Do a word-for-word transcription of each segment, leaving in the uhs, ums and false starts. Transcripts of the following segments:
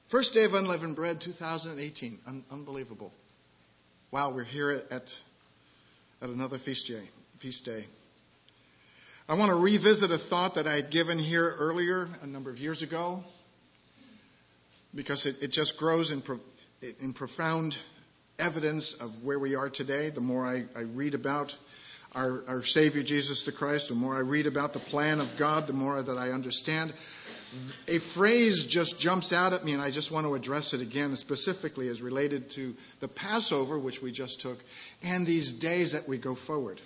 First day of Unleavened Bread, two thousand eighteen. Un- unbelievable. Wow, we're here at, at, at another feast day, feast day. I want to revisit a thought that I had given here earlier, a number of years ago, because it, it just grows in, pro, in profound evidence of where we are today. The more I, I read about our, our Savior Jesus the Christ, the more I read about the plan of God, the more that I understand. A phrase just jumps out at me, and I just want to address it again, specifically as related to the Passover, which we just took, and these days that we go forward.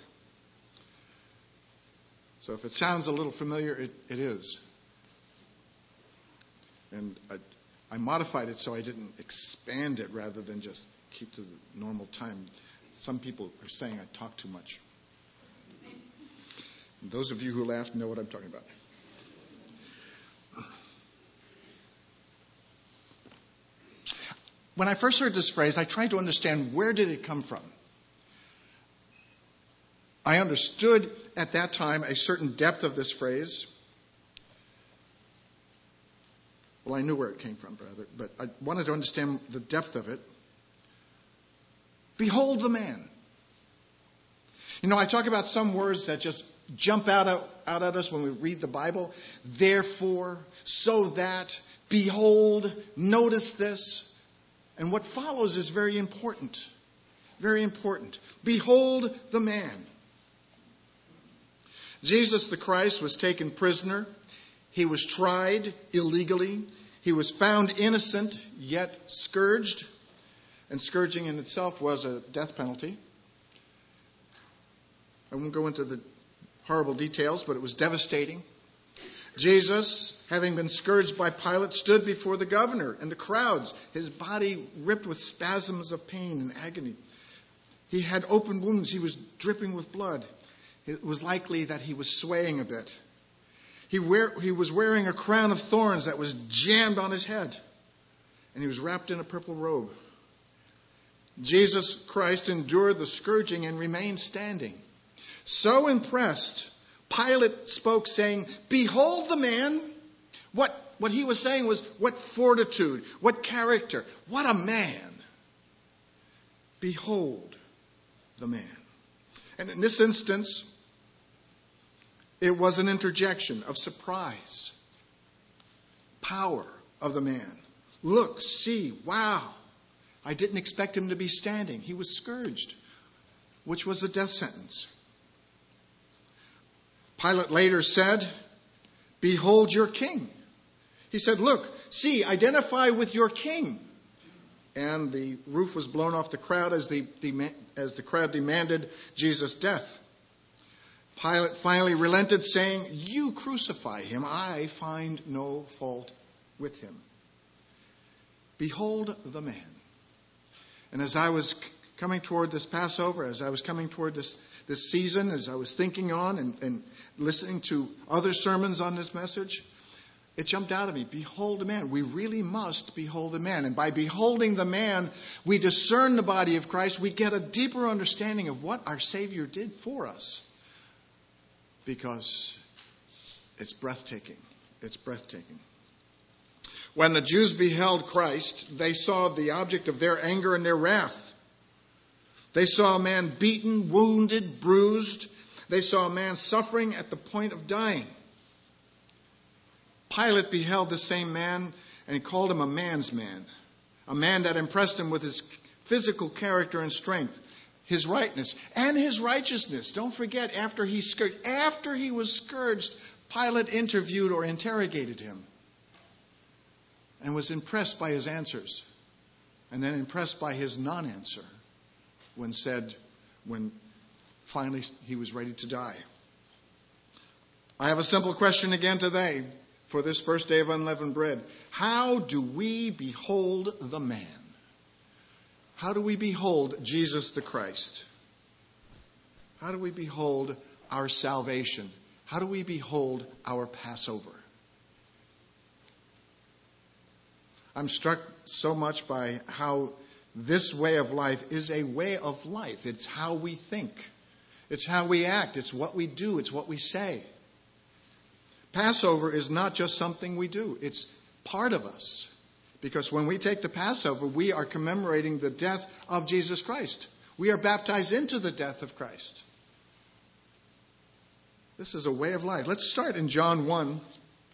So if it sounds a little familiar, it, it is. And I, I modified it so I didn't expand it rather than just keep to the normal time. Some people are saying I talk too much. And those of you who laughed know what I'm talking about. When I first heard this phrase, I tried to understand where did it come from. I understood at that time a certain depth of this phrase. Well, I knew where it came from, brother, but I wanted to understand the depth of it. Behold the man. You know, I talk about some words that just jump out, out, out at us when we read the Bible. Therefore, so that, behold, notice this. And what follows is very important. Very important. Behold the man. Jesus the Christ was taken prisoner. He was tried illegally. He was found innocent, yet scourged. And scourging in itself was a death penalty. I won't go into the horrible details, but it was devastating. Jesus, having been scourged by Pilate, stood before the governor and the crowds, his body ripped with spasms of pain and agony. He had open wounds. He was dripping with blood. It was likely that he was swaying a bit. He, wear, he was wearing a crown of thorns that was jammed on his head, and he was wrapped in a purple robe. Jesus Christ endured the scourging and remained standing. So impressed, Pilate spoke, saying, behold the man. What, what he was saying was, what fortitude, what character, what a man. Behold the man. And in this instance, it was an interjection of surprise. Power of the man. Look, see, wow. I didn't expect him to be standing. He was scourged, which was a death sentence. Pilate later said, behold your king. He said, look, see, identify with your king. And the roof was blown off the crowd as the, as the crowd demanded Jesus' death. Pilate finally relented, saying, you crucify him. I find no fault with him. Behold the man. And as I was coming toward this Passover, as I was coming toward this, this season, as I was thinking on and, and listening to other sermons on this message, it jumped out at me. Behold the man. We really must behold the man. And by beholding the man, we discern the body of Christ. We get a deeper understanding of what our Savior did for us. Because it's breathtaking. It's breathtaking. When the Jews beheld Christ, they saw the object of their anger and their wrath. They saw a man beaten, wounded, bruised. They saw a man suffering at the point of dying. Pilate beheld the same man, and he called him a man's man. A man that impressed him with his physical character and strength, his rightness, and his righteousness. Don't forget, after he scourged, after he was scourged, Pilate interviewed or interrogated him and was impressed by his answers, and then impressed by his non-answer when said, when finally he was ready to die. I have a simple question again today for this first day of unleavened bread. How do we behold the man? How do we behold Jesus the Christ? How do we behold our salvation? How do we behold our Passover? I'm struck so much by how this way of life is a way of life. It's how we think. It's how we act. It's what we do. It's what we say. Passover is not just something we do. It's part of us. Because when we take the Passover, we are commemorating the death of Jesus Christ. We are baptized into the death of Christ. This is a way of life. Let's start in John one.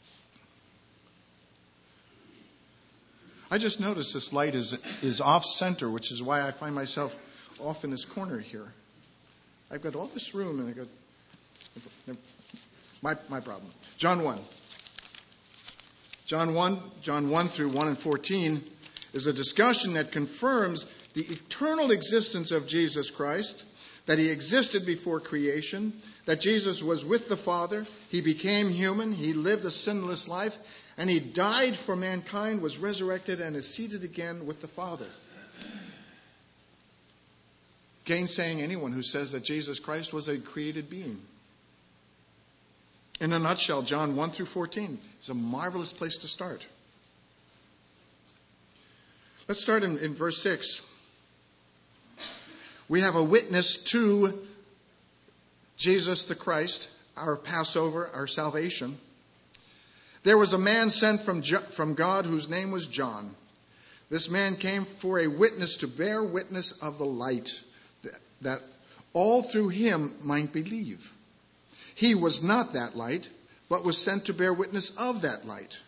I just noticed this light is, is off center, which is why I find myself off in this corner here. I've got all this room and I got my my problem. John one. John one, John one through one and fourteen is a discussion that confirms the eternal existence of Jesus Christ, that he existed before creation, that Jesus was with the Father, he became human, he lived a sinless life, and he died for mankind, was resurrected, and is seated again with the Father. Gainsaying anyone who says that Jesus Christ was a created being. In a nutshell, John one through fourteen is a marvelous place to start. Let's start in, in verse six. We have a witness to Jesus the Christ, our Passover, our salvation. There was a man sent from, from God whose name was John. This man came for a witness to bear witness of the light, that all through him might believe. He was not that light, but was sent to bear witness of that light.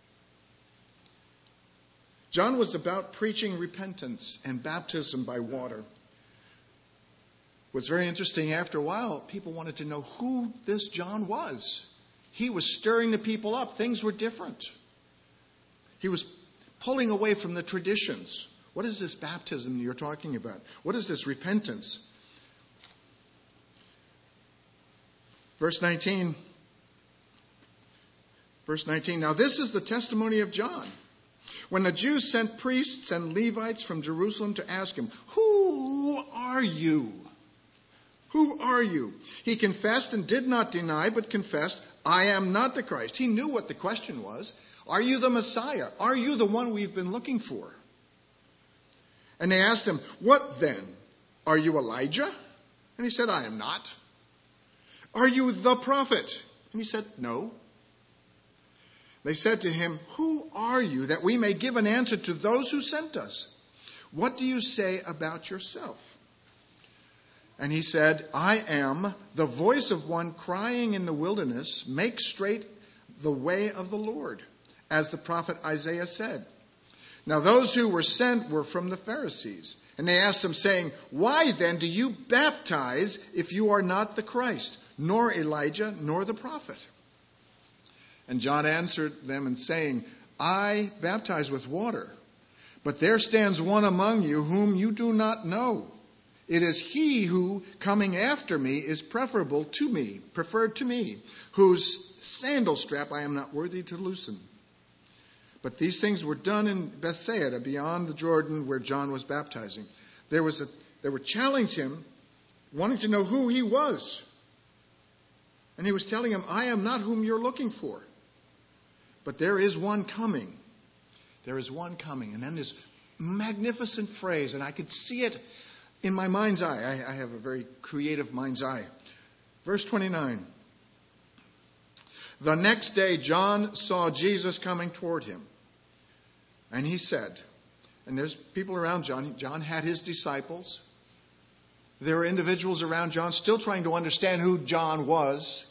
John was about preaching repentance and baptism by water. What's very interesting, after a while, people wanted to know who this John was. He was stirring the people up. Things were different. He was pulling away from the traditions. What is this baptism you're talking about? What is this repentance? Verse nineteen. Verse nineteen. Now this is the testimony of John. When the Jews sent priests and Levites from Jerusalem to ask him, "Who are you? Who are you?" He confessed and did not deny, but confessed, "I am not the Christ." He knew what the question was. Are you the Messiah? Are you the one we've been looking for? And they asked him, "What then? Are you Elijah?" And he said, "I am not." "Are you the prophet?" And he said, "No." They said to him, "Who are you, that we may give an answer to those who sent us? What do you say about yourself?" And he said, "I am the voice of one crying in the wilderness, 'Make straight the way of the Lord,' as the prophet Isaiah said." Now those who were sent were from the Pharisees. And they asked him, saying, "Why then do you baptize if you are not the Christ, nor Elijah, nor the prophet?" And John answered them and saying, "I baptize with water, but there stands one among you whom you do not know. It is he who, coming after me, is preferable to me, preferred to me, whose sandal strap I am not worthy to loosen." But these things were done in Bethsaida, beyond the Jordan, where John was baptizing. There was a, they were challenging him, wanting to know who he was. And he was telling him, "I am not whom you're looking for. But there is one coming. There is one coming." And then this magnificent phrase, and I could see it in my mind's eye. I, I have a very creative mind's eye. Verse twenty-nine. The next day John saw Jesus coming toward him. And he said, and there's people around John. John had his disciples. There were individuals around John still trying to understand who John was.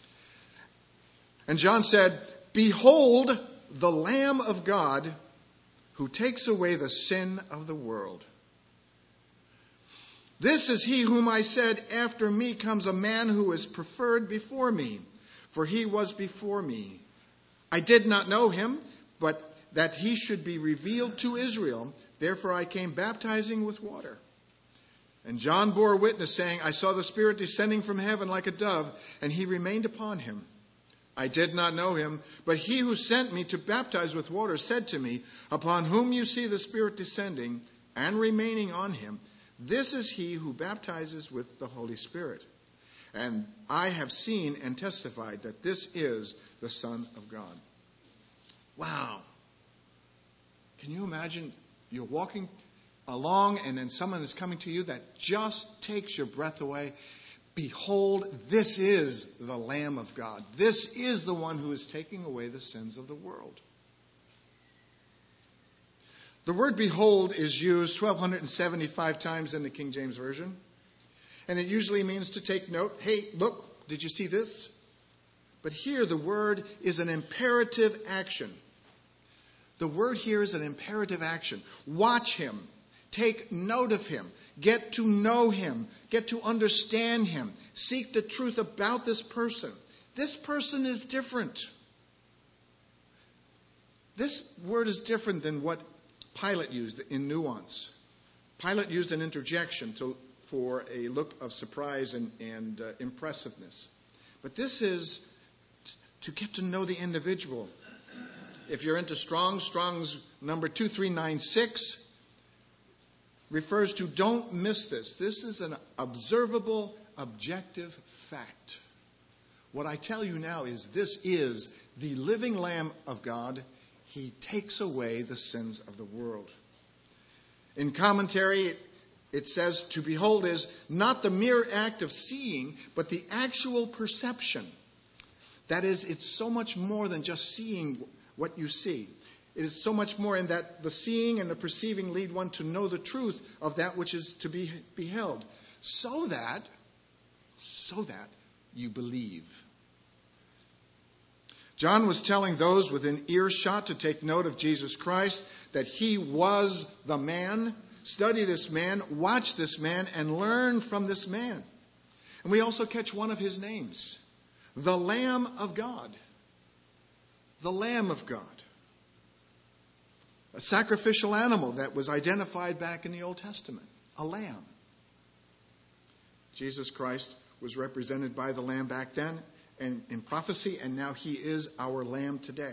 And John said, "Behold the Lamb of God who takes away the sin of the world. This is he whom I said, after me comes a man who is preferred before me, for he was before me. I did not know him, but that he should be revealed to Israel. Therefore I came baptizing with water." And John bore witness, saying, "I saw the Spirit descending from heaven like a dove, and he remained upon him. I did not know him, but he who sent me to baptize with water said to me, 'Upon whom you see the Spirit descending and remaining on him, this is he who baptizes with the Holy Spirit.' And I have seen and testified that this is the Son of God." Wow. Can you imagine you're walking along and then someone is coming to you that just takes your breath away? Behold, this is the Lamb of God. This is the one who is taking away the sins of the world. The word behold is used one thousand two hundred seventy-five times in the King James Version. And it usually means to take note. Hey, look, did you see this? But here the word is an imperative action. The word here is an imperative action. Watch him. Take note of him. Get to know him. Get to understand him. Seek the truth about this person. This person is different. This word is different than what Pilate used in nuance. Pilate used an interjection to, for a look of surprise and, and uh, impressiveness. But this is to get to know the individual. If you're into Strong's, Strong's number two three nine six refers to, don't miss this. This is an observable, objective fact. What I tell you now is this is the living Lamb of God. He takes away the sins of the world. In commentary, it says to behold is not the mere act of seeing, but the actual perception. That is, it's so much more than just seeing what you see. It is so much more in that the seeing and the perceiving lead one to know the truth of that which is to be beheld, so that, so that you believe. John was telling those within earshot to take note of Jesus Christ, that he was the man. Study this man, watch this man, and learn from this man. And we also catch one of his names, the Lamb of God. The Lamb of God. A sacrificial animal that was identified back in the Old Testament. A lamb. Jesus Christ was represented by the lamb back then and in prophecy, and now he is our lamb today.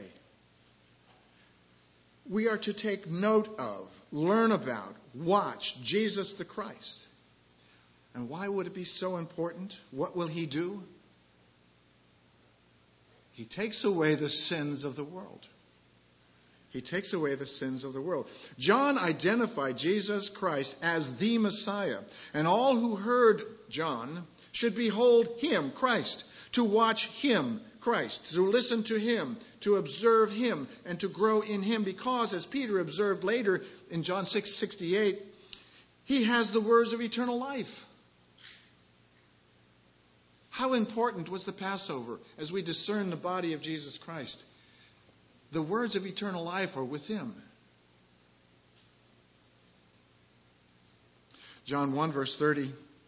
We are to take note of, learn about, watch Jesus the Christ. And why would it be so important? What will he do? He takes away the sins of the world. He takes away the sins of the world. John identified Jesus Christ as the Messiah. And all who heard John should behold him, Christ, to watch him, Christ, to listen to him, to observe him, and to grow in him. Because, as Peter observed later in John six sixty-eight, he has the words of eternal life. How important was the Passover as we discern the body of Jesus Christ? The words of eternal life are with him. John one, verse thirty.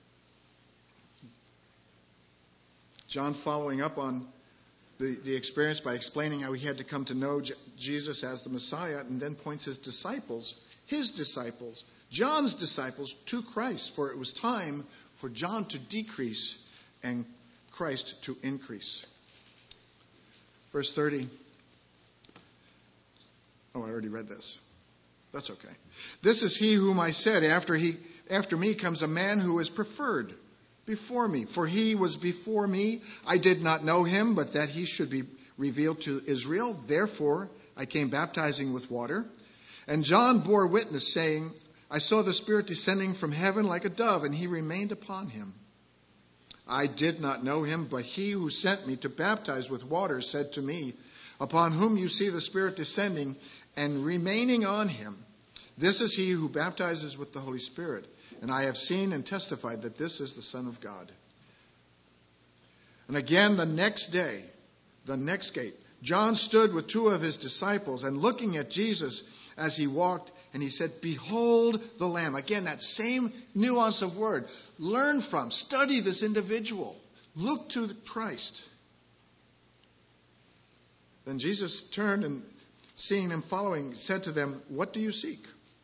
John following up on the, the experience by explaining how he had to come to know J- Jesus as the Messiah, and then points his disciples, his disciples, John's disciples, to Christ. For it was time for John to decrease and Christ to increase. Verse thirty. Oh, I already read this. That's okay. This is he whom I said, after he, after me comes a man who is preferred before me. For he was before me. I did not know him, but that he should be revealed to Israel. Therefore, I came baptizing with water. And John bore witness, saying, I saw the Spirit descending from heaven like a dove, and he remained upon him. I did not know him, but he who sent me to baptize with water said to me, upon whom you see the Spirit descending and remaining on him, this is he who baptizes with the Holy Spirit. And I have seen and testified that this is the Son of God. And again, the next day, the next gate, John stood with two of his disciples, and looking at Jesus as he walked, and he said, behold the Lamb. Again, that same nuance of word. Learn from, study this individual. Look to Christ. Then Jesus turned and, seeing them following, said to them, what do you seek?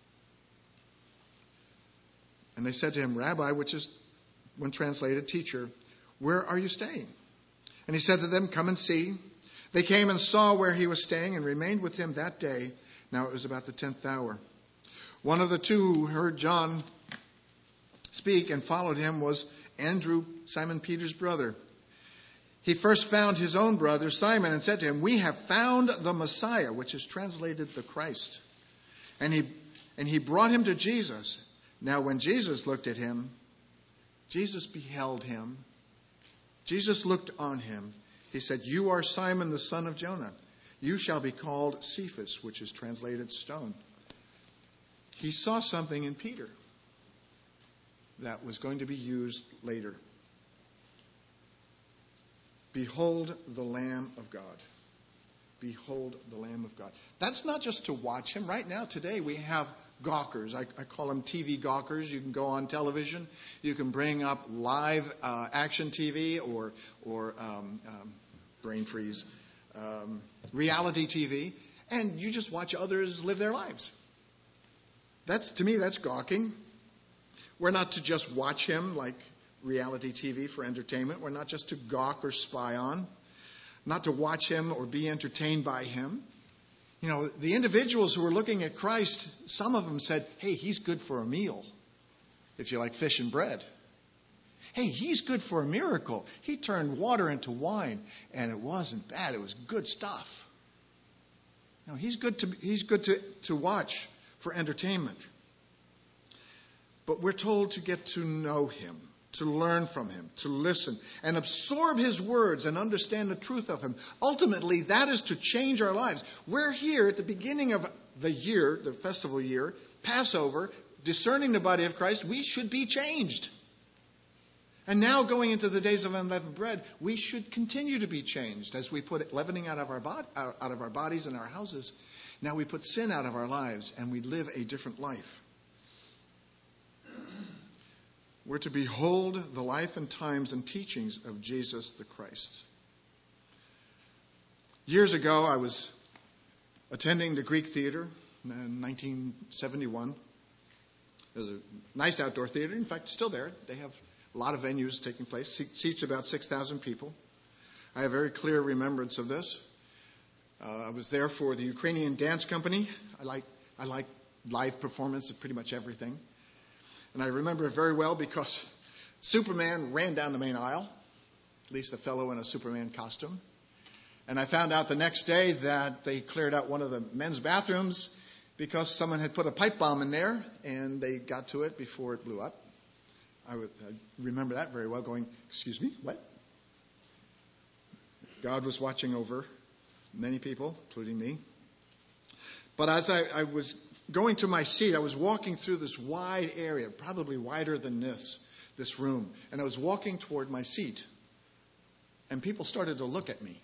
And they said to him, Rabbi, which is, when translated, teacher, where are you staying? And he said to them, come and see. They came and saw where he was staying and remained with him that day. Now it was about the tenth hour. One of the two who heard John speak and followed him was Andrew, Simon Peter's brother. He first found his own brother Simon and said to him, we have found the Messiah, which is translated the Christ. And he, and he brought him to Jesus. Now when Jesus looked at him, Jesus beheld him. Jesus looked on him. He said, you are Simon the son of Jonah. You shall be called Cephas, which is translated stone. he saw something in Peter that was going to be used later. Behold the Lamb of God. Behold the Lamb of God. That's not just to watch him. Right now, today, we have gawkers. I, I call them T V gawkers. You can go on television. You can bring up live uh, action T V or, or um, um, brain freeze, um, reality T V, and you just watch others live their lives. That's, to me, that's gawking. We're not to just watch him like reality T V for entertainment. We're not just to gawk or spy on. Not to watch him or be entertained by him. You know, the individuals who were looking at Christ, some of them said, hey, he's good for a meal, if you like fish and bread. Hey, he's good for a miracle. He turned water into wine, and it wasn't bad. It was good stuff. You know, he's good to, he's good to, to watch for entertainment. But we're told to get to know him, to learn from him, to listen, and absorb his words and understand the truth of him. Ultimately, that is to change our lives. We're here at the beginning of the year, the festival year, Passover, discerning the body of Christ. We should be changed. And now going into the days of unleavened bread, we should continue to be changed as we put leavening out of our bod- out of our bodies and our houses. Now we put sin out of our lives and we live a different life. We're to behold the life and times and teachings of Jesus the Christ. Years ago, I was attending the Greek Theater in nineteen seventy-one. It was a nice outdoor theater. In fact, still there. They have a lot of venues taking place. Seats about six thousand people. I have very clear remembrance of this. Uh, I was there for the Ukrainian Dance Company. I like I like live performance of pretty much everything. And I remember it very well because Superman ran down the main aisle, at least a fellow in a Superman costume. And I found out the next day that they cleared out one of the men's bathrooms because someone had put a pipe bomb in there, and they got to it before it blew up. I, would, I remember that very well, going, excuse me, what? God was watching over many people, including me. But as I, I was going to my seat, I was walking through this wide area, probably wider than this, this room. And I was walking toward my seat. And people started to look at me.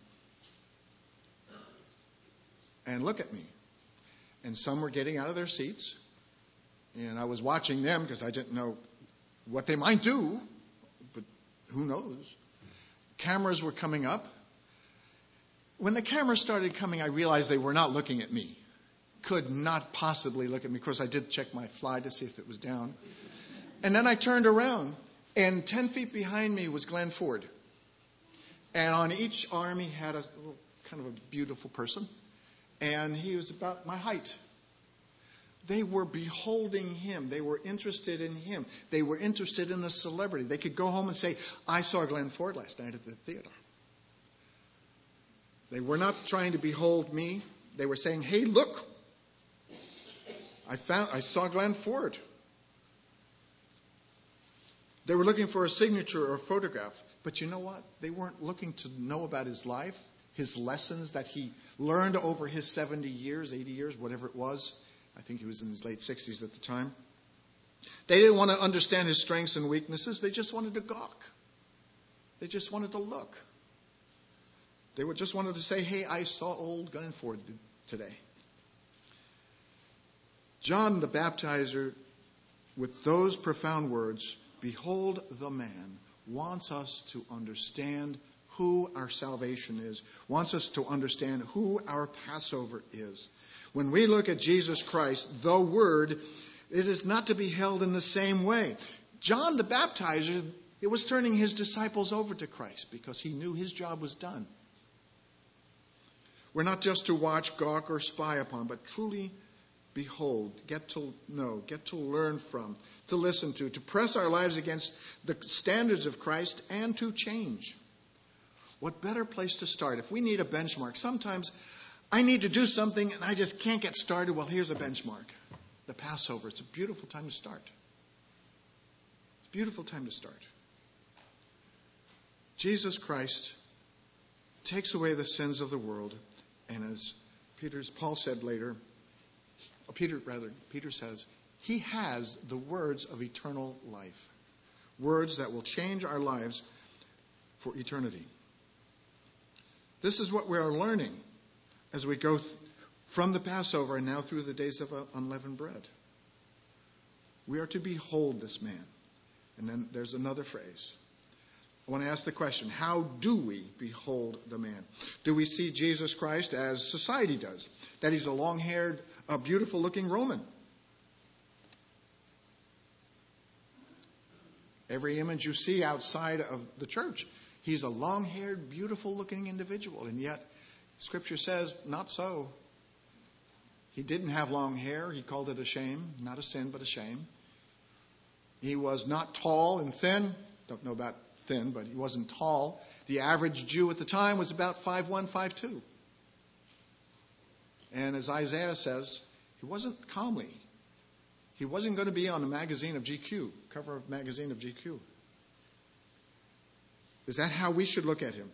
And look at me. And some were getting out of their seats. And I was watching them because I didn't know what they might do. But who knows? Cameras were coming up. When the cameras started coming, I realized they were not looking at me. Could not possibly look at me. Of course, I did check my fly to see if it was down. And then I turned around, and ten feet behind me was Glenn Ford. And on each arm, he had a little, kind of a beautiful person. And he was about my height. They were beholding him. They were interested in him. They were interested in a celebrity. They could go home and say, I saw Glenn Ford last night at the theater. They were not trying to behold me. They were saying, hey, look. I found, I saw Glenn Ford. They were looking for a signature or a photograph. But you know what? They weren't looking to know about his life, his lessons that he learned over his seventy years, eighty years, whatever it was. I think he was in his late sixties at the time. They didn't want to understand his strengths and weaknesses. They just wanted to gawk. They just wanted to look. They would just wanted to say, hey, I saw old Glenn Ford today. John the Baptizer, with those profound words, behold the man, wants us to understand who our salvation is, wants us to understand who our Passover is. When we look at Jesus Christ, the Word, it is not to be held in the same way. John the Baptizer, it was turning his disciples over to Christ because he knew his job was done. We're not just to watch, gawk, or spy upon, but truly behold, get to know, get to learn from, to listen to, to press our lives against the standards of Christ and to change. What better place to start? If we need a benchmark, sometimes I need to do something and I just can't get started. Well, here's a benchmark. The Passover. It's a beautiful time to start. It's a beautiful time to start. Jesus Christ takes away the sins of the world. And as Peter's, Paul said later, Peter rather, Peter says, He has the words of eternal life. Words that will change our lives for eternity. This is what we are learning as we go th- from the Passover and now through the days of unleavened bread. We are to behold this man. And then there's another phrase. I want to ask the question, how do we behold the man? Do we see Jesus Christ as society does? That he's a long-haired, a beautiful-looking Roman? Every image you see outside of the church, he's a long-haired, beautiful-looking individual. And yet, Scripture says, not so. He didn't have long hair. He called it a shame. Not a sin, but a shame. He was not tall and thin. Don't know about thin, but he wasn't tall. The average Jew at the time was about five one, five two. And as Isaiah says, he wasn't comely. He wasn't going to be on the magazine of G Q, cover of magazine of G Q. Is that how we should look at him?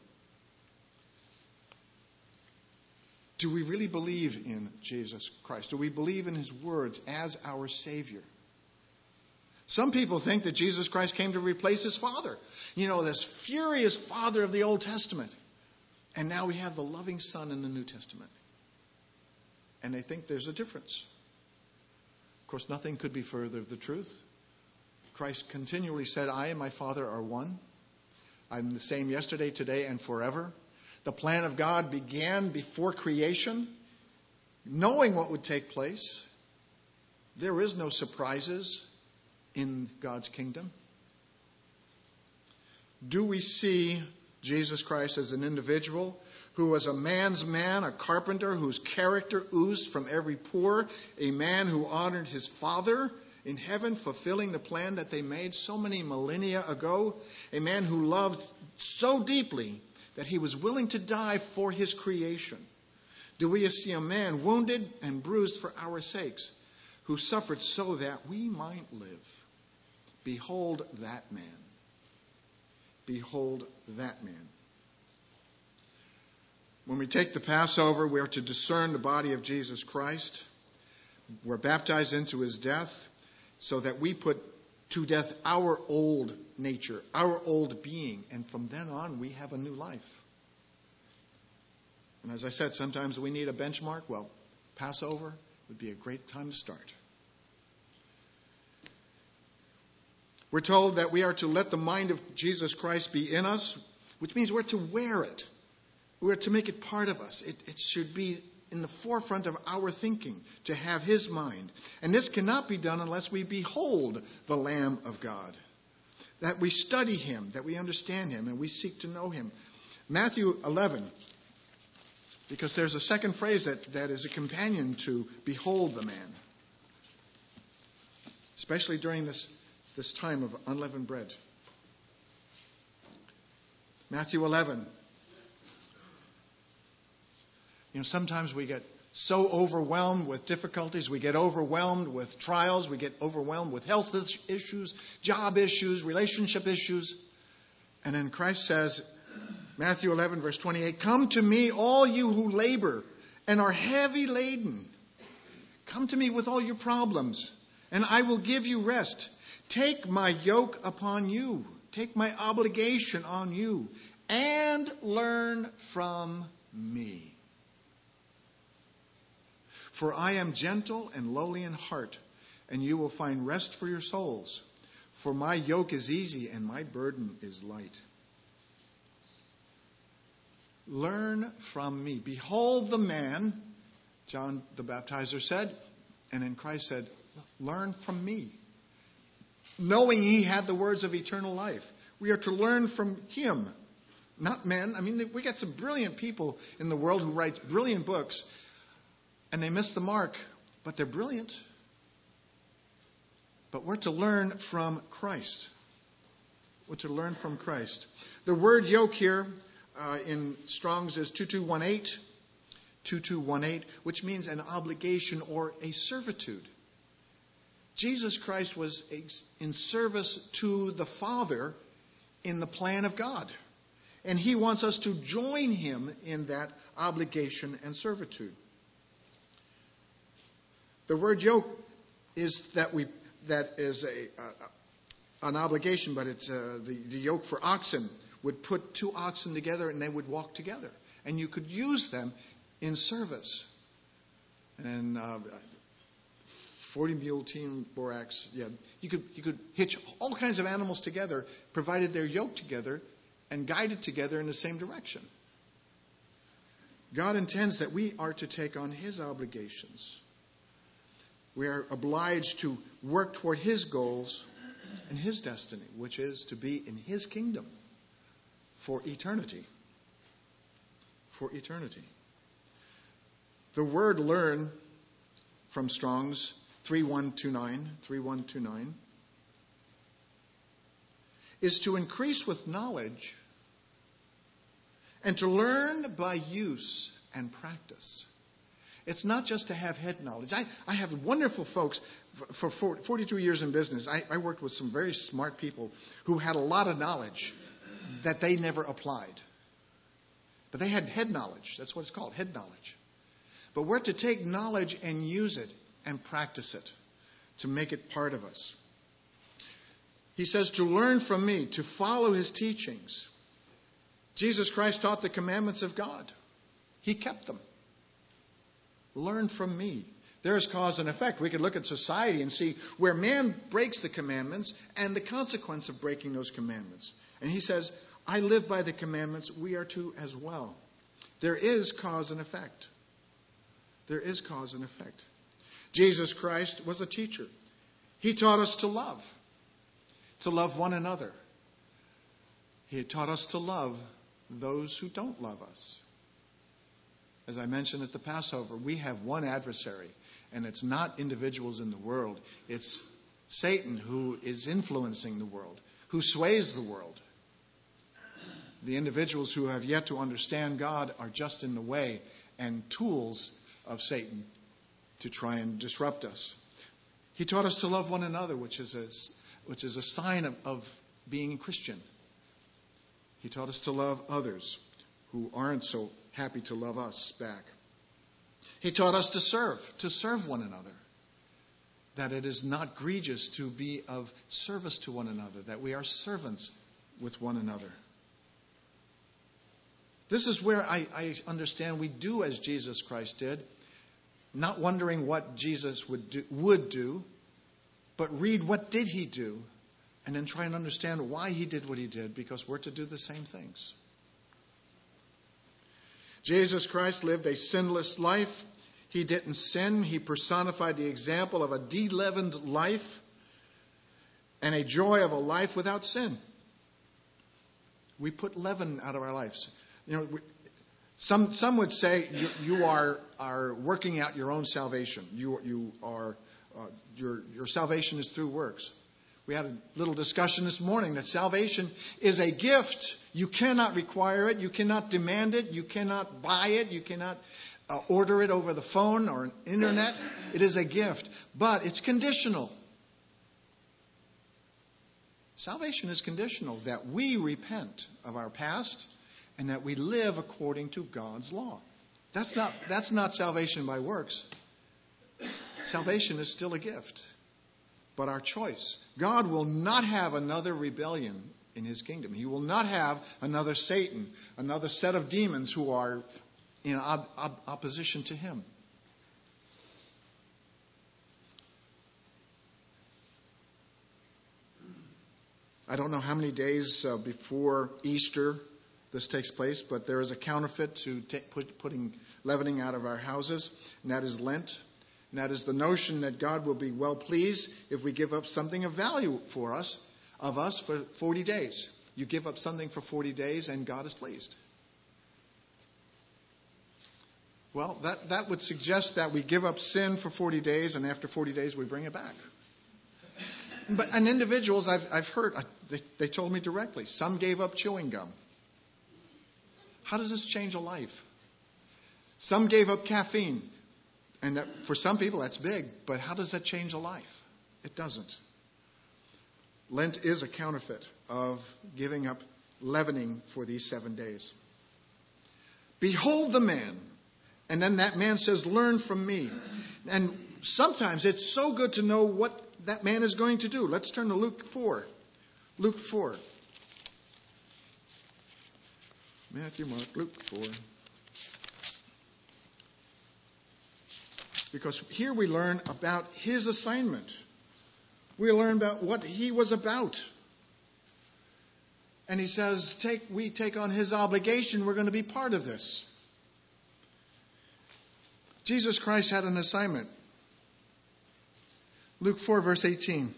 Do we really believe in Jesus Christ? Do we believe in his words as our Savior? Some people think that Jesus Christ came to replace his Father. You know, this furious Father of the Old Testament. And now we have the loving Son in the New Testament. And they think there's a difference. Of course, nothing could be further of the truth. Christ continually said, I and my Father are one. I'm the same yesterday, today, and forever. The plan of God began before creation, knowing what would take place. There is no surprises in God's kingdom. Do we see Jesus Christ as an individual who was a man's man, a carpenter whose character oozed from every pore, a man who honored his Father in heaven, fulfilling the plan that they made so many millennia ago, a man who loved so deeply that he was willing to die for his creation? Do we see a man wounded and bruised for our sakes, who suffered so that we might live? Behold that man. Behold that man. When we take the Passover, we are to discern the body of Jesus Christ. We're baptized into his death so that we put to death our old nature, our old being, and from then on we have a new life. And as I said, sometimes we need a benchmark. Well, Passover would be a great time to start. We're told that we are to let the mind of Jesus Christ be in us, which means we're to wear it. We're to make it part of us. It, it should be in the forefront of our thinking to have his mind. And this cannot be done unless we behold the Lamb of God. That we study him, that we understand him, and we seek to know him. Matthew eleven, because there's a second phrase that, that is a companion to behold the man. Especially during this, this time of unleavened bread. Matthew eleven. You know, sometimes we get so overwhelmed with difficulties. We get overwhelmed with trials. We get overwhelmed with health issues, job issues, relationship issues. And then Christ says, Matthew eleven, verse twenty-eight, come to me, all you who labor and are heavy laden. Come to me with all your problems, and I will give you rest. Take my yoke upon you. Take my obligation on you, and learn from me. For I am gentle and lowly in heart, and you will find rest for your souls. For my yoke is easy and my burden is light. Learn from me. Behold the man, John the Baptizer said, and then Christ said, learn from me. Knowing he had the words of eternal life. We are to learn from him, not men. I mean, we got some brilliant people in the world who write brilliant books, and they miss the mark, but they're brilliant. But we're to learn from Christ. We're to learn from Christ. The word yoke here uh, in Strong's is two two one eight, two two one eight, which means an obligation or a servitude. Jesus Christ was in service to the Father in the plan of God. And he wants us to join him in that obligation and servitude. The word yoke is that we that is a, a an obligation, but it's uh, the, the yoke for oxen would put two oxen together and they would walk together. And you could use them in service. And uh, forty mule team borax, yeah, you could you could hitch all kinds of animals together, provided they're yoked together and guided together in the same direction. God intends that we are to take on His obligations. We are obliged to work toward His goals and His destiny, which is to be in His kingdom for eternity. For eternity. The word learn from Strong's three one two nine, three one two nine, is to increase with knowledge and to learn by use and practice. It's not just to have head knowledge. I, I have wonderful folks. For forty-two years in business, I, I worked with some very smart people who had a lot of knowledge that they never applied. But they had head knowledge. That's what it's called, head knowledge. But we're to take knowledge and use it and practice it to make it part of us. He says to learn from me, to follow His teachings. Jesus Christ taught the commandments of God. He kept them. Learn from me. There is cause and effect. We could look at society and see where man breaks the commandments and the consequence of breaking those commandments. And he says, I live by the commandments. We are to as well. There is cause and effect. There is cause and effect. Jesus Christ was a teacher. He taught us to love. To love one another. He taught us to love those who don't love us. As I mentioned at the Passover, we have one adversary, and it's not individuals in the world. It's Satan who is influencing the world, who sways the world. The individuals who have yet to understand God are just in the way and tools of Satan to try and disrupt us. He taught us to love one another, which is a, which is a sign of, of being a Christian. He taught us to love others who aren't so happy to love us back. He taught us to serve, to serve one another. That it is not grievous to be of service to one another, that we are servants with one another. This is where I, I understand we do as Jesus Christ did, not wondering what Jesus would do, would do, but read what did He do, and then try and understand why He did what He did, because we're to do the same things. Jesus Christ lived a sinless life. He didn't sin. He personified the example of a de-leavened life and a joy of a life without sin. We put leaven out of our lives. You know, we, some some would say you, you are are working out your own salvation. You you are uh, your your salvation is through works. We had a little discussion this morning that salvation is a gift. You cannot require it. You cannot demand it. You cannot buy it. You cannot uh, order it over the phone or internet. It is a gift, but it's conditional. Salvation is conditional, that we repent of our past and that we live according to God's law. That's not, that's not salvation by works. Salvation is still a gift, but our choice. God will not have another rebellion in His kingdom. He will not have another Satan, another set of demons who are in op- op- opposition to Him. I don't know how many days uh, before Easter this takes place, but there is a counterfeit to t- put, putting leavening out of our houses, and that is Lent. And that is the notion that God will be well pleased if we give up something of value for us, of us for forty days. You give up something for forty days and God is pleased. Well, that, that would suggest that we give up sin for forty days and after forty days we bring it back. But and individuals I've I've heard, they, they told me directly, some gave up chewing gum. How does this change a life? Some gave up caffeine. And that, for some people that's big, but how does that change a life? It doesn't. Lent is a counterfeit of giving up leavening for these seven days. Behold the man. And then that man says, learn from me. And sometimes it's so good to know what that man is going to do. Let's turn to Luke four. Luke four. Matthew, Mark, Luke four. Because here we learn about his assignment. We learn about what he was about. And he says, take, we take on his obligation. We're going to be part of this. Jesus Christ had an assignment. Luke four, verse eighteen.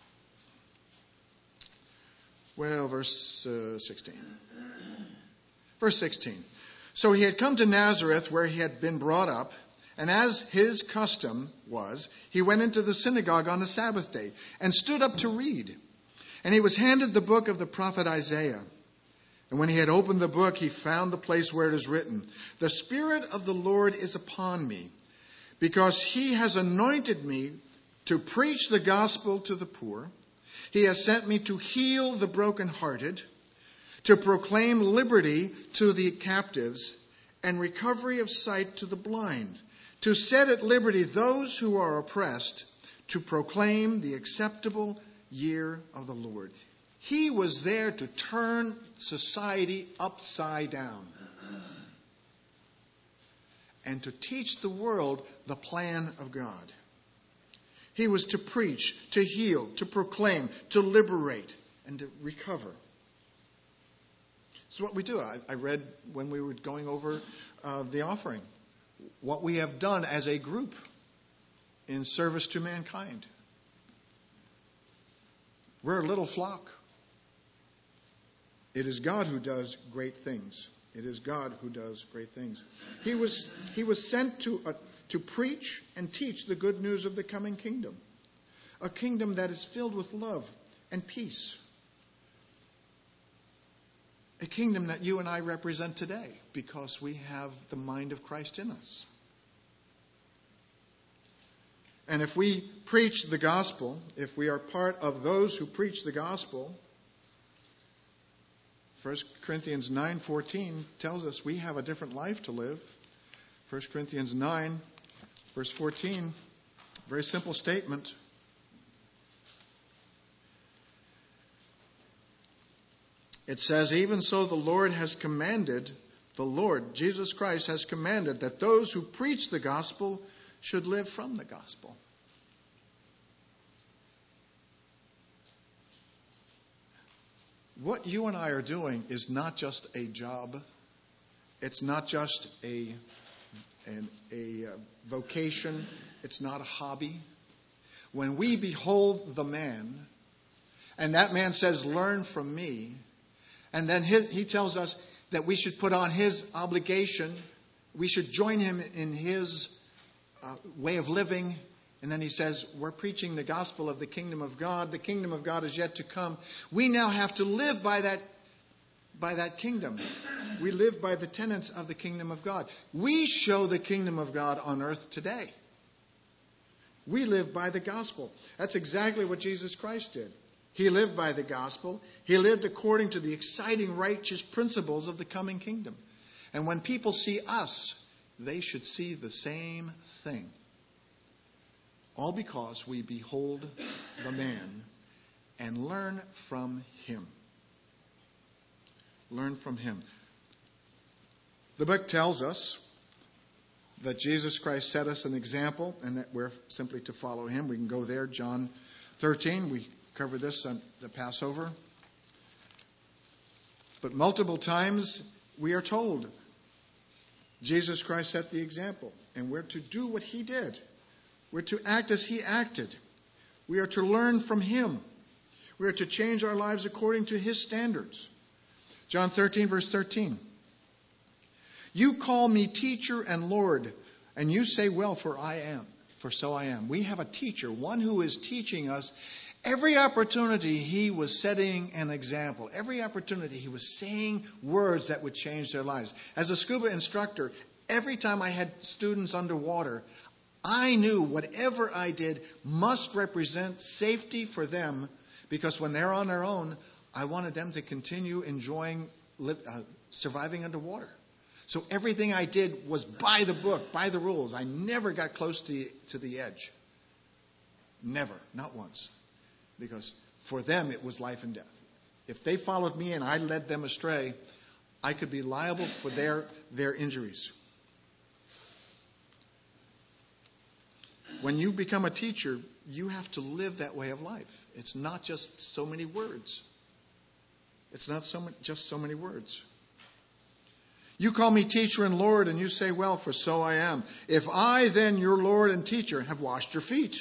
Well, verse uh, sixteen. Verse sixteen. So he had come to Nazareth, where he had been brought up, and as his custom was, he went into the synagogue on the Sabbath day and stood up to read. And he was handed the book of the prophet Isaiah. And when he had opened the book, he found the place where it is written, "The Spirit of the Lord is upon me, because he has anointed me to preach the gospel to the poor. He has sent me to heal the brokenhearted, to proclaim liberty to the captives, and recovery of sight to the blind, to set at liberty those who are oppressed, to proclaim the acceptable year of the Lord." He was there to turn society upside down and to teach the world the plan of God. He was to preach, to heal, to proclaim, to liberate, and to recover. It's what we do. I, I read when we were going over uh, the offering, what we have done as a group in service to mankind. We're a little flock. It is God who does great things. It is God who does great things. He was, he was sent to, uh, to preach and teach the good news of the coming kingdom. A kingdom that is filled with love and peace. A kingdom that you and I represent today because we have the mind of Christ in us. And if we preach the gospel, if we are part of those who preach the gospel, First Corinthians nine fourteen tells us we have a different life to live. First Corinthians nine, verse fourteen, very simple statement. It says, "Even so the Lord has commanded, the Lord, Jesus Christ, has commanded that those who preach the gospel should live from the gospel." What you and I are doing is not just a job. It's not just a, an, a uh, vocation. It's not a hobby. When we behold the man, and that man says, "Learn from me," and then he, he tells us that we should put on his obligation, we should join him in his uh, way of living. And then he says, we're preaching the gospel of the kingdom of God. The kingdom of God is yet to come. We now have to live by that, by that kingdom. We live by the tenets of the kingdom of God. We show the kingdom of God on earth today. We live by the gospel. That's exactly what Jesus Christ did. He lived by the gospel. He lived according to the exciting, righteous principles of the coming kingdom. And when people see us, they should see the same thing. All because we behold the man and learn from him. Learn from him. The book tells us that Jesus Christ set us an example and that we're simply to follow him. We can go there, John thirteen. We covered this on the Passover. But multiple times we are told Jesus Christ set the example, and we're to do what he did. We're to act as he acted. We are to learn from him. We are to change our lives according to his standards. John thirteen, verse thirteen. "You call me teacher and Lord, and you say, well, for I am, for so I am." We have a teacher, one who is teaching us. Every opportunity he was setting an example. Every opportunity he was saying words that would change their lives. As a scuba instructor, every time I had students underwater, I knew whatever I did must represent safety for them, because when they're on their own, I wanted them to continue enjoying uh, surviving underwater. So everything I did was by the book, by the rules. I never got close to the, to the edge. Never, not once. Because for them it was life and death. If they followed me and I led them astray, I could be liable for their, their injuries. When you become a teacher, you have to live that way of life. It's not just so many words. It's not so many, just so many words. You call me teacher and Lord, and you say, well, for so I am. If I, then, your Lord and teacher, have washed your feet,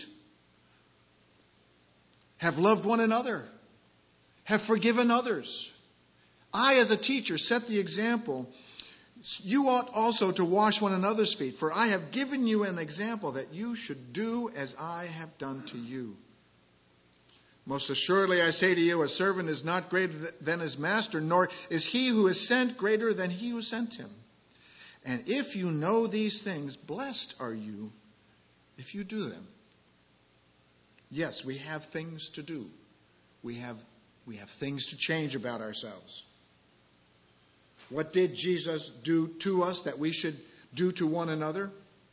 have loved one another, have forgiven others, I, as a teacher, set the example. You ought also to wash one another's feet, for I have given you an example that you should do as I have done to you. Most assuredly, I say to you, a servant is not greater than his master, nor is he who is sent greater than he who sent him. And if you know these things, blessed are you if you do them. Yes, we have things to do. We have, we have things to change about ourselves. What did Jesus do to us that we should do to one another?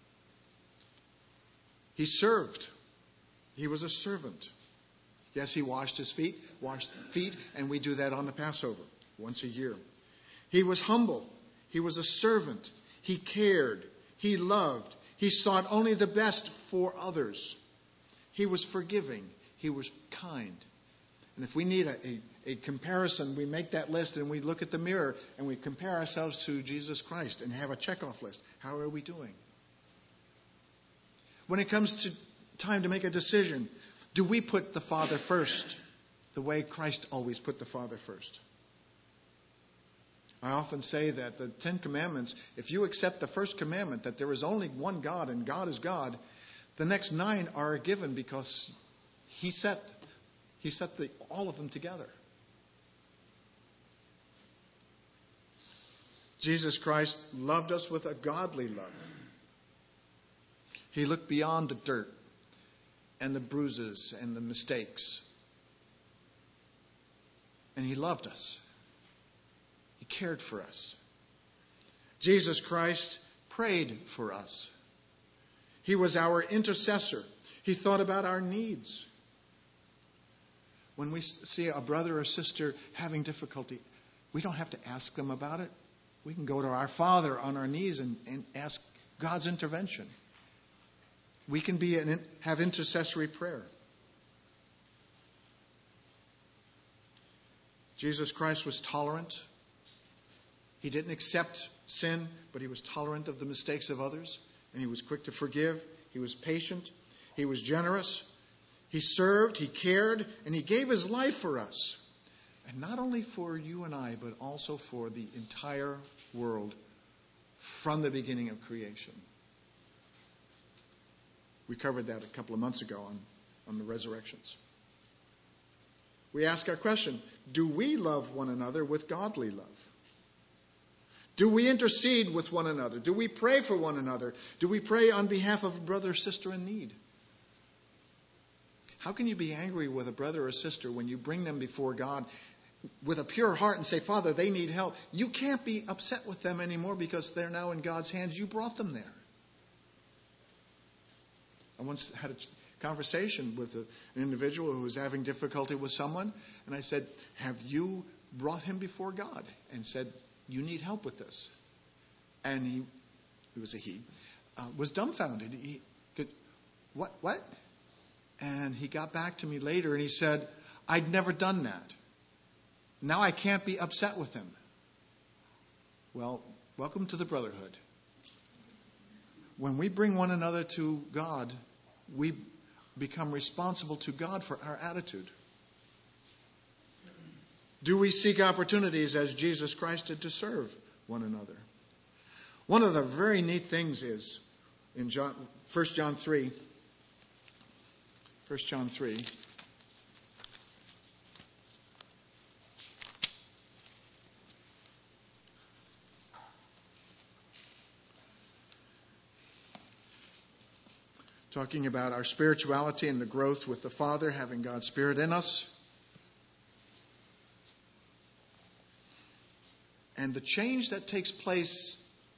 He served. He was a servant. Yes, he washed his feet, washed feet, and we do that on the Passover once a year. He was humble. He was a servant. He cared. He loved. He sought only the best for others. He was forgiving. He was kind. And if we need a, a, a comparison, we make that list and we look at the mirror and we compare ourselves to Jesus Christ and have a checkoff list. How are we doing? When it comes to time to make a decision, do we put the Father first the way Christ always put the Father first? I often say that the Ten Commandments, if you accept the first commandment that there is only one God and God is God, the next nine are given because he set, he set the, all of them together. Jesus Christ loved us with a godly love. He looked beyond the dirt and the bruises and the mistakes. And he loved us. He cared for us. Jesus Christ prayed for us. He was our intercessor. He thought about our needs. When we see a brother or sister having difficulty, we don't have to ask them about it. We can go to our Father on our knees and, and ask God's intervention. We can be an, have intercessory prayer. Jesus Christ was tolerant. He didn't accept sin, but he was tolerant of the mistakes of others. And he was quick to forgive. He was patient. He was generous. He served. He cared. And he gave his life for us. And not only for you and I, but also for the entire world from the beginning of creation. We covered that a couple of months ago on, on the resurrections. We ask our question, do we love one another with godly love? Do we intercede with one another? Do we pray for one another? Do we pray on behalf of a brother or sister in need? How can you be angry with a brother or sister when you bring them before God with a pure heart and say, Father, they need help? You can't be upset with them anymore because they're now in God's hands. You brought them there. I once had a conversation with a, an individual who was having difficulty with someone, and I said, have you brought him before God and said, you need help with this? And he, it was a he, uh, was dumbfounded. He could, what, what? And he got back to me later and he said, I'd never done that. Now I can't be upset with him. Well, welcome to the brotherhood. When we bring one another to God, we become responsible to God for our attitude. Do we seek opportunities as Jesus Christ did to serve one another? One of the very neat things is in John, First John three. First John three. Talking about our spirituality and the growth with the Father, having God's Spirit in us. And the change that takes place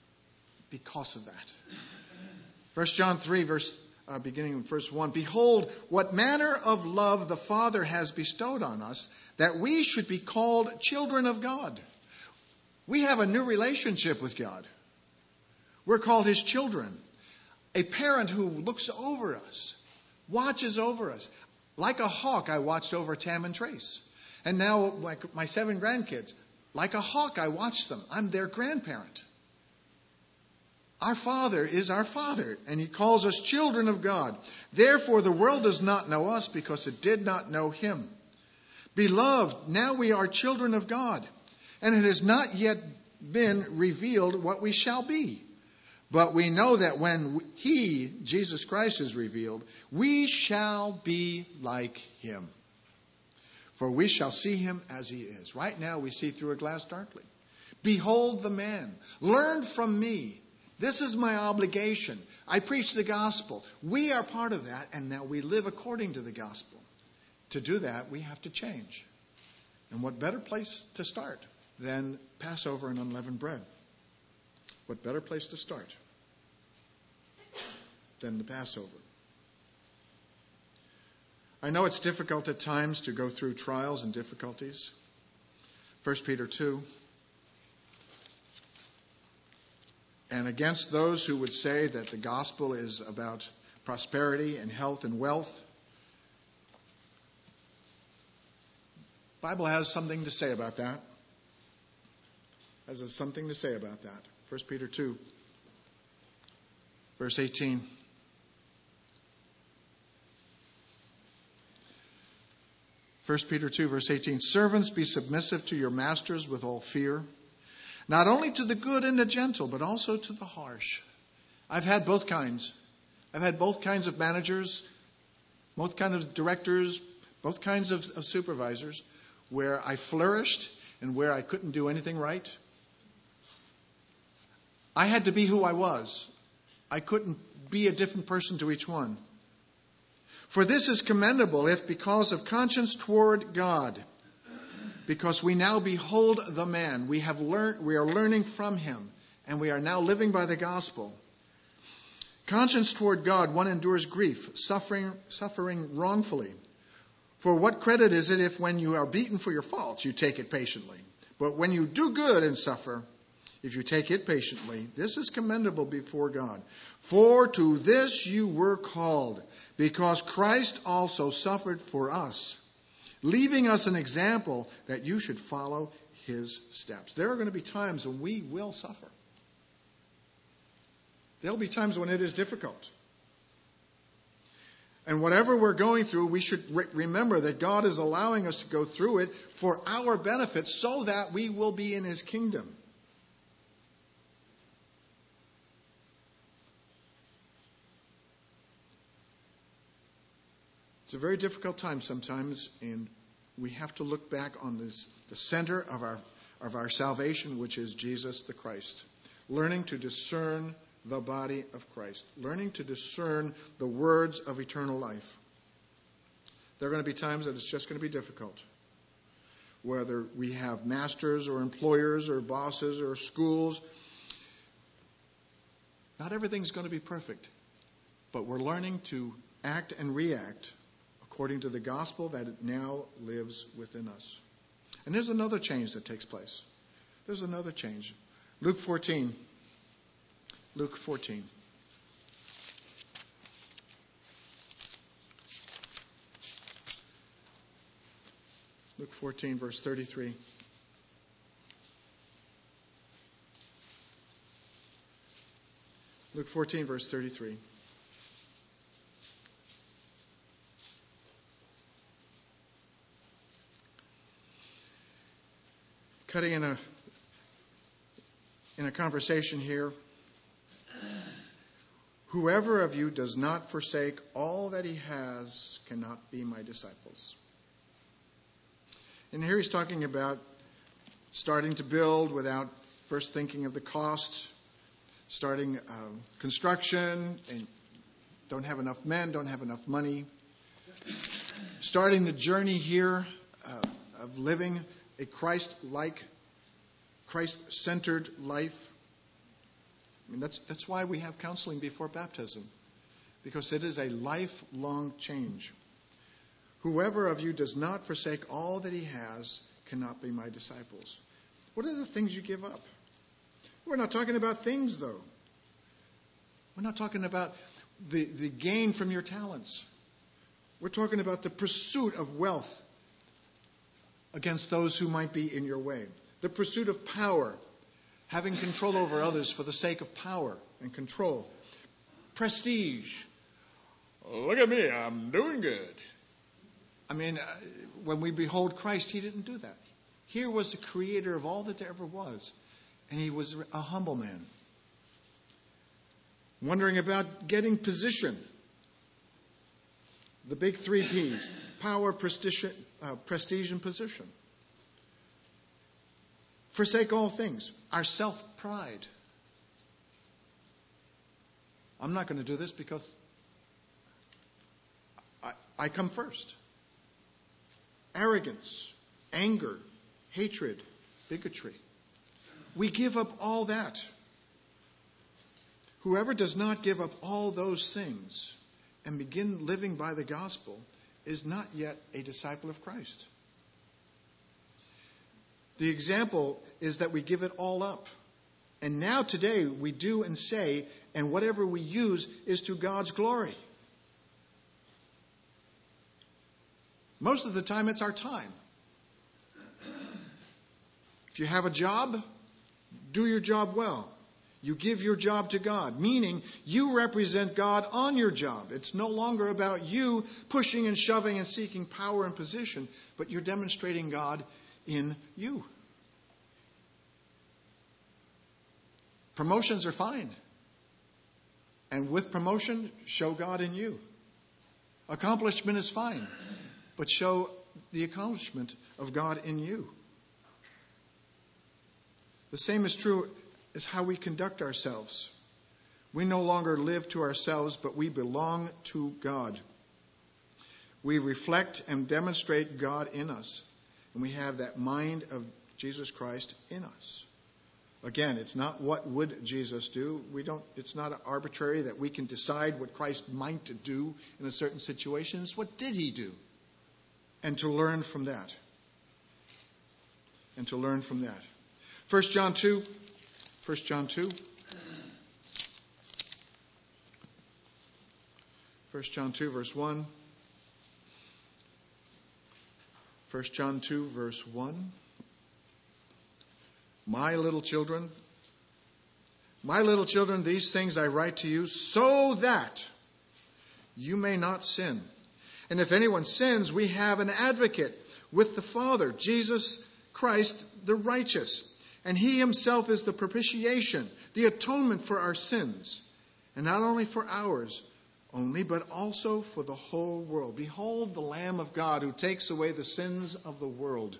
because of that. First John three, verse uh, beginning in verse one. Behold, what manner of love the Father has bestowed on us, that we should be called children of God. We have a new relationship with God. We're called his children. A parent who looks over us, watches over us. Like a hawk, I watched over Tam and Trace. And now, like my seven grandkids, like a hawk, I watch them. I'm their grandparent. Our Father is our Father, and he calls us children of God. Therefore, the world does not know us because it did not know him. Beloved, now we are children of God, and it has not yet been revealed what we shall be. But we know that when he, Jesus Christ, is revealed, we shall be like him. For we shall see him as he is. Right now we see through a glass darkly. Behold the man. Learn from me. This is my obligation. I preach the gospel. We are part of that, and now we live according to the gospel. To do that, we have to change. And what better place to start than Passover and unleavened bread? What better place to start than the Passover? I know it's difficult at times to go through trials and difficulties. First Peter two. And against those who would say that the gospel is about prosperity and health and wealth, the Bible has something to say about that. Has something to say about that. First Peter two, verse eighteen. First Peter two, verse eighteen. Servants, be submissive to your masters with all fear, not only to the good and the gentle, but also to the harsh. I've had both kinds. I've had both kinds of managers, both kinds of directors, both kinds of, of supervisors, where I flourished and where I couldn't do anything right. I had to be who I was. I couldn't be a different person to each one. For this is commendable if because of conscience toward God, because we now behold the man, we have learned, we are learning from him, and we are now living by the gospel. Conscience toward God, one endures grief, suffering, suffering wrongfully. For what credit is it if when you are beaten for your faults, you take it patiently? But when you do good and suffer, if you take it patiently, this is commendable before God. For to this you were called, because Christ also suffered for us, leaving us an example that you should follow his steps. There are going to be times when we will suffer. There'll be times when it is difficult. And whatever we're going through, we should re- remember that God is allowing us to go through it for our benefit so that we will be in his kingdom. It's a very difficult time sometimes, and we have to look back on this, the center of our of our salvation, which is Jesus the Christ. Learning to discern the body of Christ. Learning to discern the words of eternal life. There are going to be times that it's just going to be difficult. Whether we have masters or employers or bosses or schools, not everything's going to be perfect. But we're learning to act and react according to the gospel that it now lives within us. And there's another change that takes place. There's another change. Luke fourteen. Luke fourteen. Luke fourteen, verse thirty-three. Luke fourteen, verse thirty-three. Cutting in a in a conversation here. Whoever of you does not forsake all that he has cannot be my disciples. And here he's talking about starting to build without first thinking of the cost, starting uh, construction and don't have enough men, don't have enough money, starting the journey here uh, of living a Christ-like, Christ-centered life. I mean, that's, that's why we have counseling before baptism, because it is a lifelong change. Whoever of you does not forsake all that he has cannot be my disciples. What are the things you give up? We're not talking about things, though. We're not talking about the, the gain from your talents. We're talking about the pursuit of wealth against those who might be in your way. The pursuit of power, having control over others for the sake of power and control. Prestige. Look at me, I'm doing good. I mean, when we behold Christ, he didn't do that. Here was the creator of all that there ever was, and he was a humble man. Wondering about getting position. The big three P's: power, prestige, uh, prestige, and position. Forsake all things. Our self-pride. I'm not going to do this because I, I come first. Arrogance, anger, hatred, bigotry. We give up all that. Whoever does not give up all those things and begin living by the gospel is not yet a disciple of Christ. The example is that we give it all up. And now today we do and say, and whatever we use is to God's glory. Most of the time it's our time. If you have a job, do your job well. You give your job to God, meaning you represent God on your job. It's no longer about you pushing and shoving and seeking power and position, but you're demonstrating God in you. Promotions are fine. And with promotion, show God in you. Accomplishment is fine, but show the accomplishment of God in you. The same is true as how we conduct ourselves. We no longer live to ourselves, but we belong to God. We reflect and demonstrate God in us, and we have that mind of Jesus Christ in us. Again, it's not what would Jesus do. We don't. It's not arbitrary that we can decide what Christ might do in a certain situation. It's what did he do? And to learn from that. And to learn from that. First John two. First John two. First John two, verse one. First John two, verse one. My little children, my little children, these things I write to you so that you may not sin. And if anyone sins, we have an advocate with the Father, Jesus Christ the righteous. And he himself is the propitiation, the atonement for our sins. And not only for ours only, but also for the whole world. Behold the Lamb of God who takes away the sins of the world.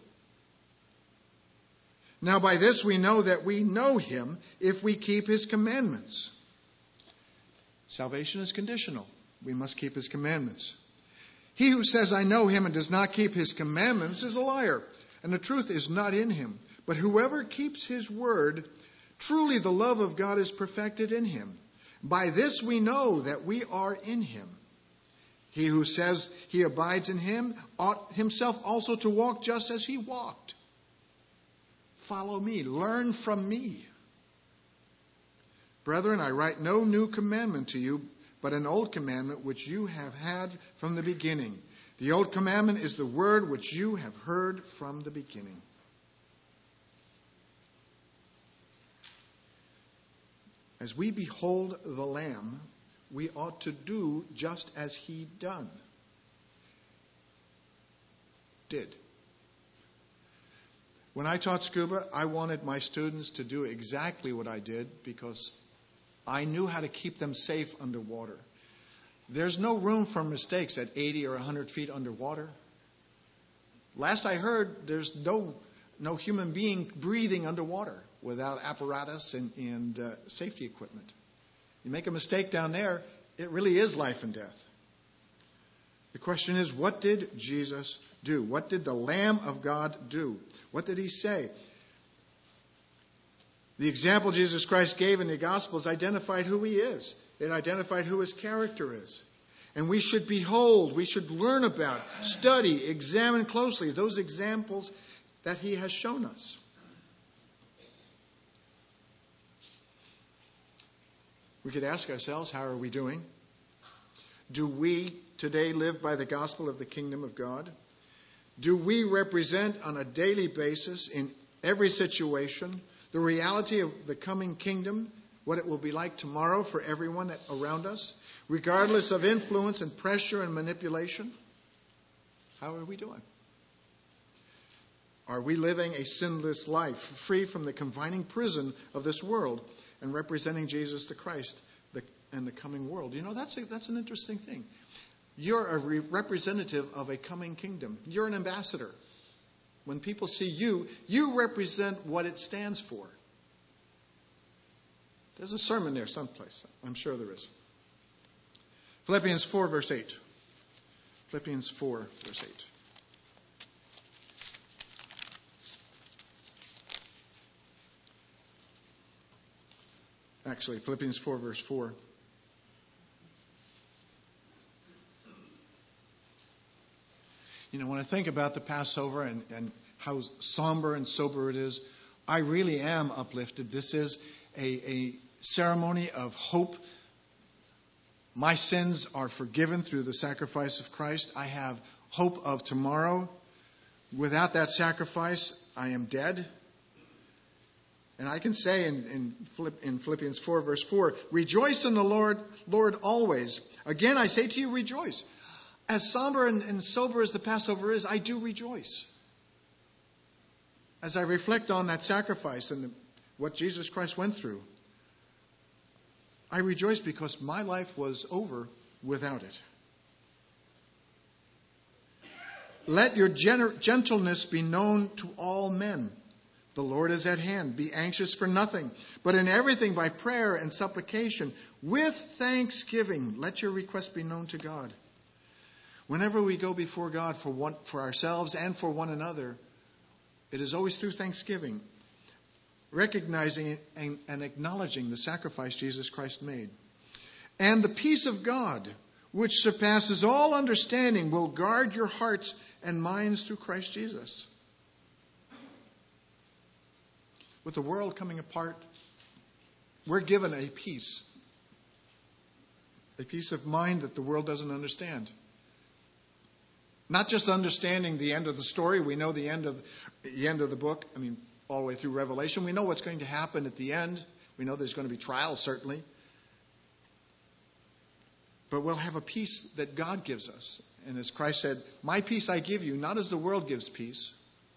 Now by this we know that we know him if we keep his commandments. Salvation is conditional. We must keep his commandments. He who says, I know him, and does not keep his commandments is a liar, and the truth is not in him. But whoever keeps his word, truly the love of God is perfected in him. By this we know that we are in him. He who says he abides in him ought himself also to walk just as he walked. Follow me, learn from me. Brethren, I write no new commandment to you, but an old commandment which you have had from the beginning. The old commandment is the word which you have heard from the beginning. As we behold the Lamb, we ought to do just as he done. Did. When I taught scuba, I wanted my students to do exactly what I did because I knew how to keep them safe underwater. There's no room for mistakes at eighty or one hundred feet underwater. Last I heard, there's no no human being breathing underwater without apparatus and, and uh, safety equipment. You make a mistake down there, it really is life and death. The question is, what did Jesus do? What did the Lamb of God do? What did he say? The example Jesus Christ gave in the Gospels identified who he is. It identified who his character is. And we should behold, we should learn about, study, examine closely those examples that he has shown us. We could ask ourselves, how are we doing? Do we today live by the gospel of the kingdom of God? Do we represent on a daily basis in every situation the reality of the coming kingdom, what it will be like tomorrow for everyone around us, regardless of influence and pressure and manipulation? How are we doing? Are we living a sinless life, free from the confining prison of this world and representing Jesus the Christ the, and the coming world? You know, that's a, that's an interesting thing. You're a re- representative of a coming kingdom. You're an ambassador. When people see you, you represent what it stands for. There's a sermon there someplace. I'm sure there is. Philippians four, verse eight. Philippians four, verse eight. Actually, Philippians four, verse four. You know, when I think about the Passover and, and how somber and sober it is, I really am uplifted. This is a, a ceremony of hope. My sins are forgiven through the sacrifice of Christ. I have hope of tomorrow. Without that sacrifice, I am dead. And I can say in, in, Philipp, in Philippians four, verse four, rejoice in the Lord, Lord always. Again, I say to you, rejoice. As somber and, and sober as the Passover is, I do rejoice. As I reflect on that sacrifice and the, what Jesus Christ went through, I rejoice because my life was over without it. Let your gener- gentleness be known to all men. The Lord is at hand. Be anxious for nothing, but in everything by prayer and supplication, with thanksgiving, let your requests be known to God. Whenever we go before God for one, for ourselves and for one another, it is always through thanksgiving, recognizing and, and acknowledging the sacrifice Jesus Christ made. And the peace of God, which surpasses all understanding, will guard your hearts and minds through Christ Jesus. With the world coming apart, we're given a peace, a peace of mind that the world doesn't understand. Not just understanding the end of the story. We know the end of the end of the book. I mean, all the way through Revelation. We know what's going to happen at the end. We know there's going to be trials, certainly. But we'll have a peace that God gives us. And as Christ said, my peace I give you, not as the world gives peace.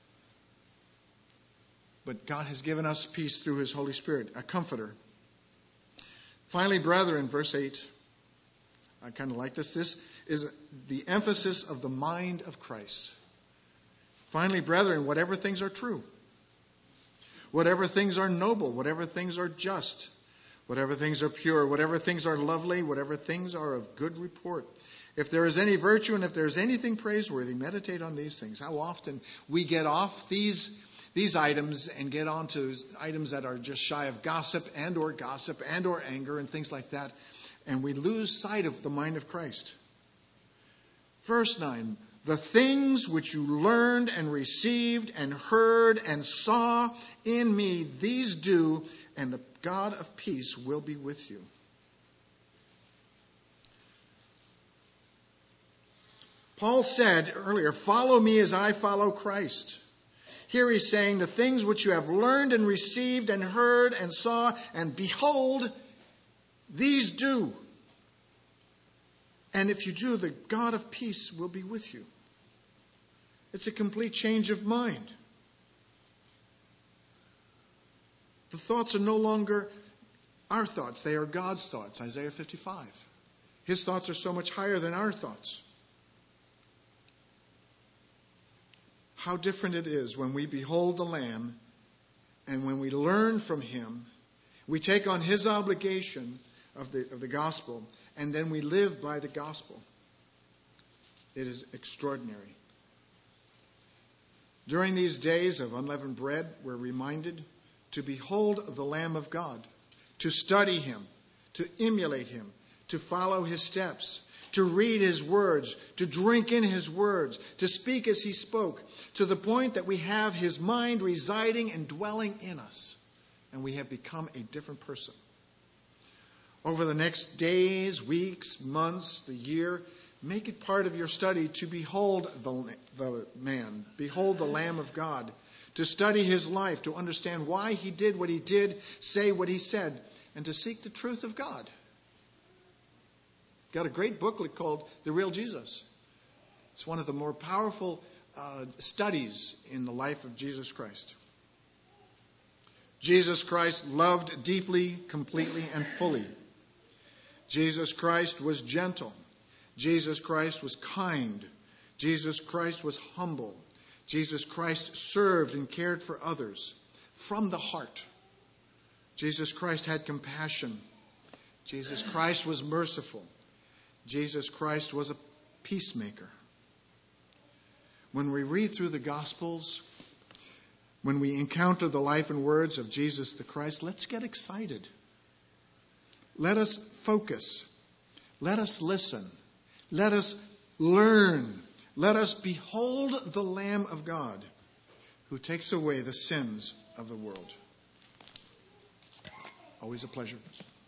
But God has given us peace through his Holy Spirit, a comforter. Finally, brethren, verse eight. I kind of like this. This is the emphasis of the mind of Christ. Finally, brethren, whatever things are true, whatever things are noble, whatever things are just, whatever things are pure, whatever things are lovely, whatever things are of good report, if there is any virtue and if there is anything praiseworthy, meditate on these things. How often we get off these these items and get on to items that are just shy of gossip and or gossip and or anger and things like that. And we lose sight of the mind of Christ. Verse nine, the things which you learned and received and heard and saw in me, these do, and the God of peace will be with you. Paul said earlier, follow me as I follow Christ. Here he's saying the things which you have learned and received and heard and saw, and behold, these do. And if you do, the God of peace will be with you. It's a complete change of mind. The thoughts are no longer our thoughts. They are God's thoughts. Isaiah fifty-five. His thoughts are so much higher than our thoughts. How different it is when we behold the Lamb and when we learn from him, we take on his obligation of the, of the gospel, and then we live by the gospel. It is extraordinary. During these days of unleavened bread, we're reminded to behold the Lamb of God, to study him, to emulate him, to follow his steps, to read his words, to drink in his words, to speak as he spoke, to the point that we have his mind residing and dwelling in us, and we have become a different person. Over the next days, weeks, months, the year, make it part of your study to behold the, the man, behold the Lamb of God, to study his life, to understand why he did what he did, say what he said, and to seek the truth of God. Got a great booklet called The Real Jesus. It's one of the more powerful uh, studies in the life of Jesus Christ. Jesus Christ loved deeply, completely, and fully. Jesus Christ was gentle. Jesus Christ was kind. Jesus Christ was humble. Jesus Christ served and cared for others from the heart. Jesus Christ had compassion. Jesus Christ was merciful. Jesus Christ was a peacemaker. When we read through the Gospels, when we encounter the life and words of Jesus the Christ, let's get excited. Let us focus. Let us listen. Let us learn. Let us behold the Lamb of God who takes away the sins of the world. Always a pleasure.